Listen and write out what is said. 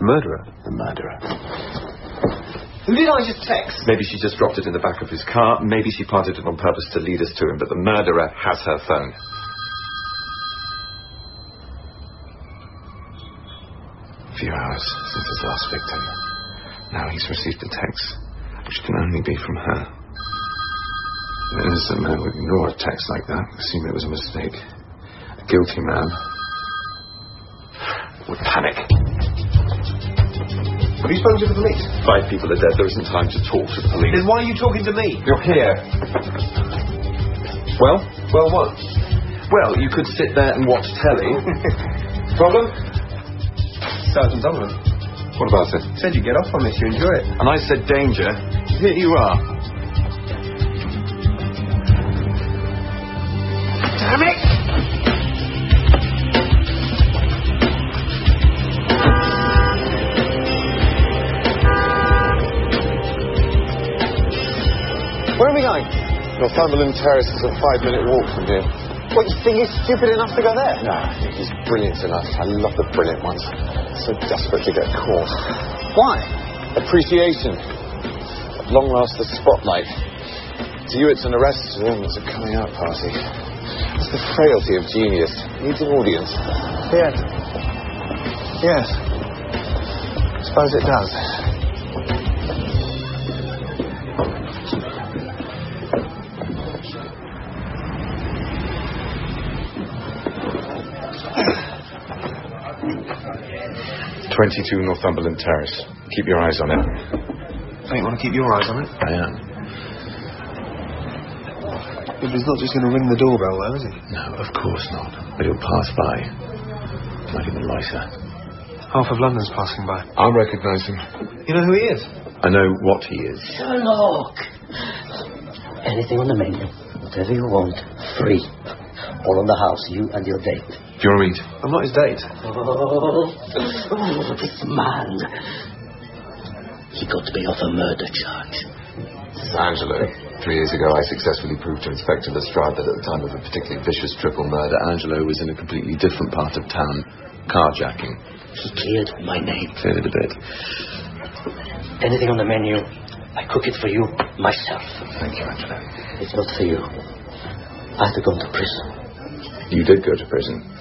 Murderer? The murderer. Who did I just text? Maybe she just dropped it in the back of his car. Maybe she planted it on purpose to lead us to him, but the murderer has her phone. A few hours since his last victim. Now he's received a text, which can only be from her. An innocent man would ignore a text like that, assume it was a mistake. A guilty man would panic. Have you spoken to the police? 5 people are dead. There isn't time to talk to the police. Then why are you talking to me? You're here. Well? Well, what? Well, you could sit there and watch telly. Problem? Sergeant Donovan. What about it? Said you get off on this, you enjoy it. And I said danger. Here you are. Damn it! Where are we going? Northumberland Terrace is a 5-minute walk from here. What, you think he's stupid enough to go there? No, I think he's brilliant enough. I love the brilliant ones. So desperate to get caught. Why? Appreciation. At long last, the spotlight. To you, it's an arrest. To them, it's a coming out party. It's the frailty of genius. Needs an audience. Yes. Yes. Suppose it does. 22 Northumberland Terrace. Keep your eyes on it. Don't you want to keep your eyes on it? I am. But he's not just going to ring the doorbell, though, is he? No, of course not. But he'll pass by. Might even loiter. Half of London's passing by. I'll recognise him. You know who he is? I know what he is. Sherlock! Anything on the menu, whatever you want, free. All on the house, you and your date. Do you want to eat? I'm not his date. Oh, this man. He got me off a murder charge. This is Angelo. 3 years ago, I successfully proved to Inspector Lestrade that at the time of a particularly vicious triple murder, Angelo was in a completely different part of town, carjacking. He cleared my name. Cleared it a bit. Anything on the menu, I cook it for you myself. Thank you, Angelo. It's not for you. I had to go to prison. You did go to prison.